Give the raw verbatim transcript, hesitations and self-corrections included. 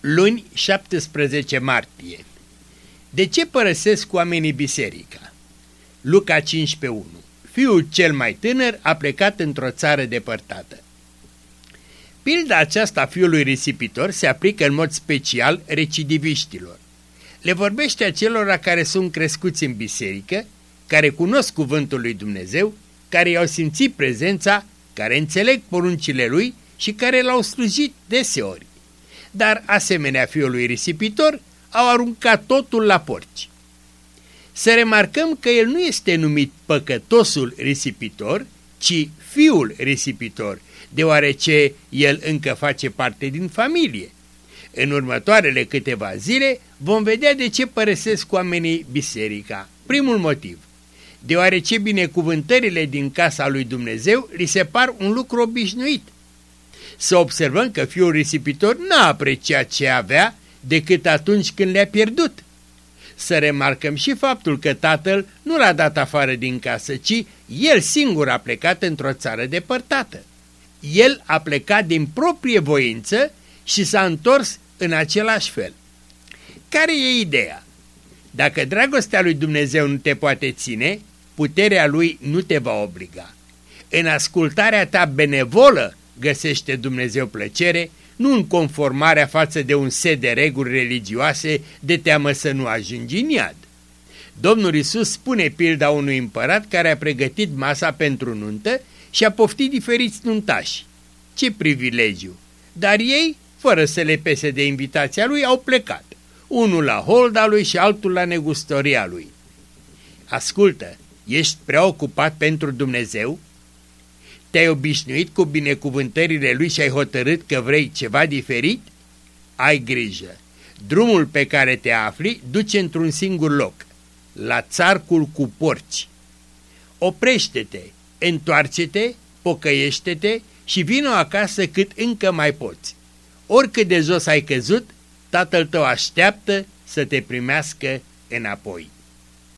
Luni, șaptesprezece martie. De ce părăsesc oamenii biserica? Luca cincisprezece unu. Fiul cel mai tânăr a plecat într-o țară depărtată. Pilda aceasta a fiului risipitor se aplică în mod special recidiviștilor. Le vorbește acelora care sunt crescuți în biserică, care cunosc cuvântul lui Dumnezeu, care i-au simțit prezența, care înțeleg poruncile lui și care l-au slujit deseori. Dar, asemenea fiului risipitor, au aruncat totul la porci. Să remarcăm că el nu este numit păcătosul risipitor, ci fiul risipitor, deoarece el încă face parte din familie. În următoarele câteva zile vom vedea de ce părăsesc oamenii biserica. Primul motiv: deoarece binecuvântările din casa lui Dumnezeu li se par un lucru obișnuit. Să observăm că fiul risipitor n-a apreciat ce avea decât atunci când le-a pierdut. Să remarcăm și faptul că tatăl nu l-a dat afară din casă, ci el singur a plecat într-o țară depărtată. El a plecat din proprie voință și s-a întors în același fel. Care e ideea? Dacă dragostea lui Dumnezeu nu te poate ține, puterea lui nu te va obliga. În ascultarea ta benevolă găsește Dumnezeu plăcere, nu în conformarea față de un set de reguli religioase de teamă să nu ajungi în iad. Domnul Iisus spune pilda unui împărat care a pregătit masa pentru nuntă și a poftit diferiți nuntași. Ce privilegiu! Dar ei, fără să le pese de invitația lui, au plecat. Unul la holda lui și altul la negustoria lui. Ascultă, ești prea ocupat pentru Dumnezeu? Te-ai obișnuit cu binecuvântările lui și ai hotărât că vrei ceva diferit? Ai grijă! Drumul pe care te afli duce într-un singur loc, la țarcul cu porci. Oprește-te, întoarce-te, pocăiește-te și vino acasă cât încă mai poți. Oricât de jos ai căzut, Tatăl tău așteaptă să te primească înapoi.